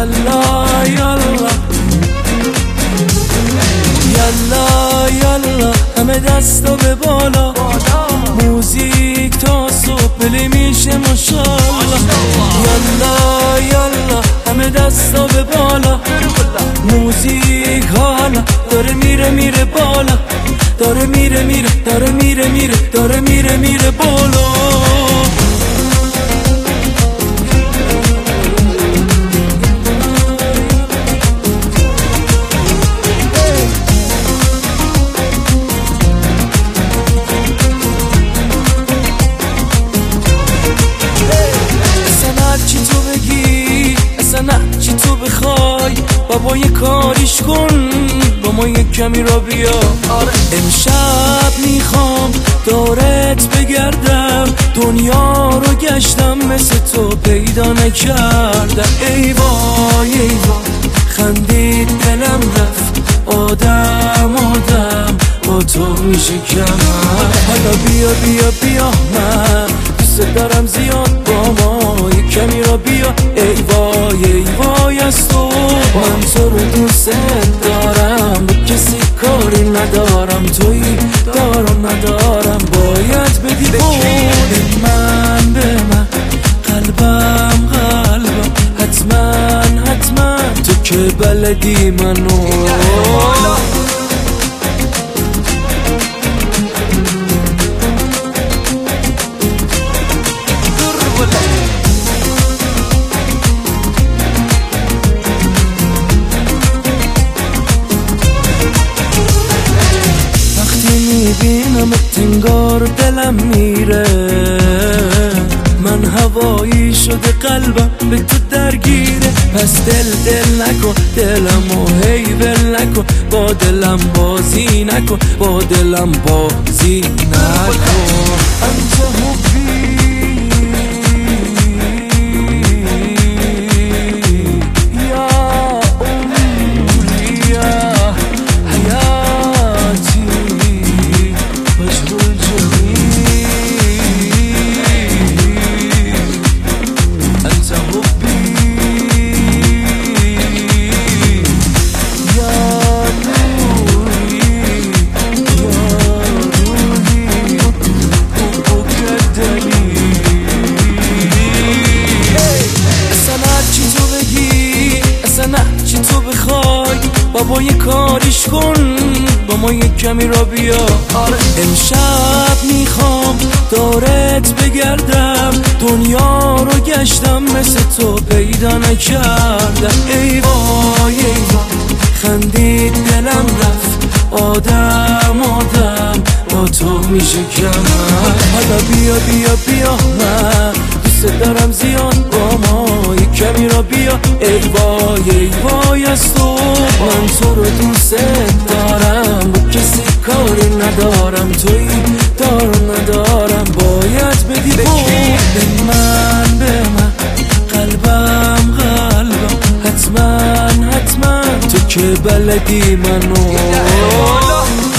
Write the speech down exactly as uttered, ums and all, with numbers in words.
یالا یالا یالا یالا همه دستا به بالا، موزیک تا صبح بلی میشه ماشالله. یالا یالا همه دستا به بالا، موزیک حالا داره میره میره بالا، داره میره میره داره میره میره داره میره میره بالا. نه چی تو بخوای بابا یه کاریش کن، با ما یه کمی را بیا. امشب میخوام دورت بگردم، دنیا رو گشتم مثل تو پیدا نکردم. ای وای ای وای خندید دلم رفت، آدم آدم با تو میشه کم. حالا بیا بیا بیا من دوست دارم زیاد، با ما یه کمی را بیا. ای وای ای وای از تو من تو رو دوست دارم، با کسی کاری ندارم، تویی دارم ندارم باید بدی به من به من قلبم قلبم حتما حتما تو که بلدی منو. میبینم تنگار دلم میره، من هوایی شده قلبم به تو درگیره. پس دل دل نکن دلمو هی ول نکن، با دلم بازی نکن با دلم بازی نکن. انت حبی بابا یه کاریش کن، با ما یه کمی را بیا. امشب میخوام دورت بگردم، دنیا رو گشتم مثل تو پیدا نکردم. ای وای ای وای خندید دلم رفت، آدم آدم با تو میشه کم. حالا بیا بیا بیا من دوست دارم زیاد، با ما یه کمی را بیا. ای وای ای وای از تو من تو رو دوست دارم، با کسی کاری ندارم، تویی دارم ندارم باید بدی به من به من قلبم قلبم حتما حتما تو که بلدی منو.